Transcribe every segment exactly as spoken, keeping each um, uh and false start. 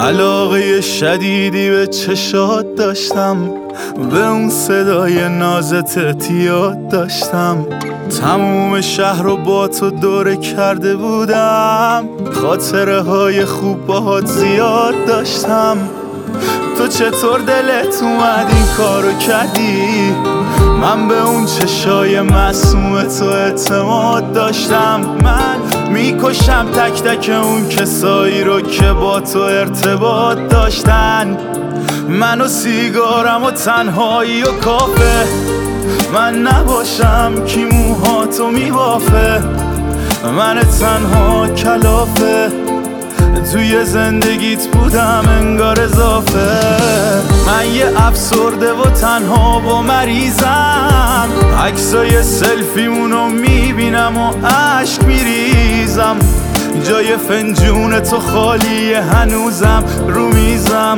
علاقه شدیدی به چشات داشتم، به اون صدای نازت اعتیاد داشتم. تموم شهر رو با تو دوره کرده بودم، خاطره های خوب باهات زیاد داشتم. تو چطور دلت اومد این کارو کردی؟ من به اون چشای معصوم تو اعتماد داشتم. من میکشم تک تک اون کسایی رو که با تو ارتباط داشتن. من و سیگارم و تنهایی و کافه، من نباشم کی موهاتو میبافه. من تنها کلافه توی زندگیت بودم انگار اضافه. من یه افسرده و تنها و مریضم، عکسای سلفیمونو میبینم و عشق میریزم. جای فنجون تو خالیه هنوزم رو میزم.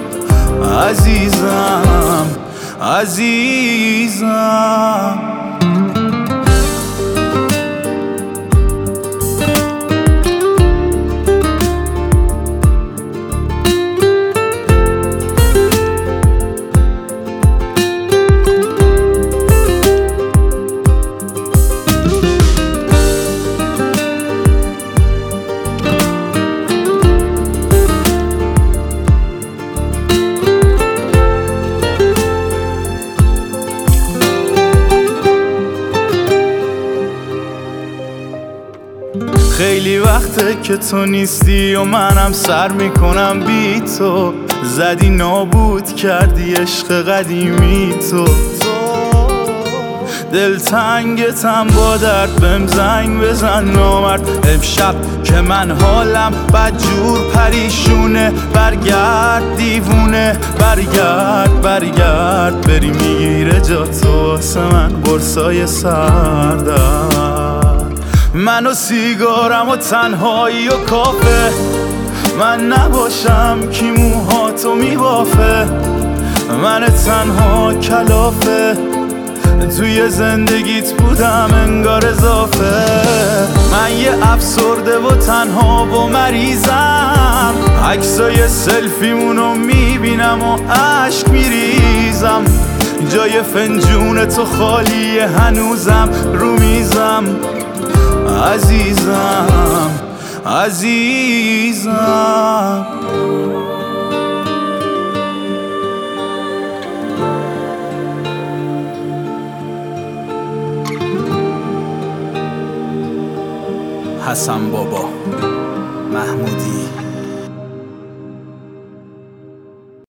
عزیزم عزیزم خیلی وقته که تو نیستی و منم سر میکنم بی تو. زدی نابود کردی عشق قدیمی تو. دلتنگتم با درد بهم زنگ بزن نامرد. امشب که من حالم بدجور پریشونه، برگرد دیوونه، برگرد برگرد بری میگیره جا تو واسه من قرصای سردرد. من و سیگارم و تنهایی و کافه، من نباشم کی موهاتو میبافه. من تنها کلافه توی زندگیت بودم انگار اضافه. من یه افسرده و تنها و مریضم، عکسای سلفیمونو میبینم و عشق میریزم. جای فنجون تو خالیه هنوزم رو میزم. عزیزم عزیزم حسن بابا محمودی.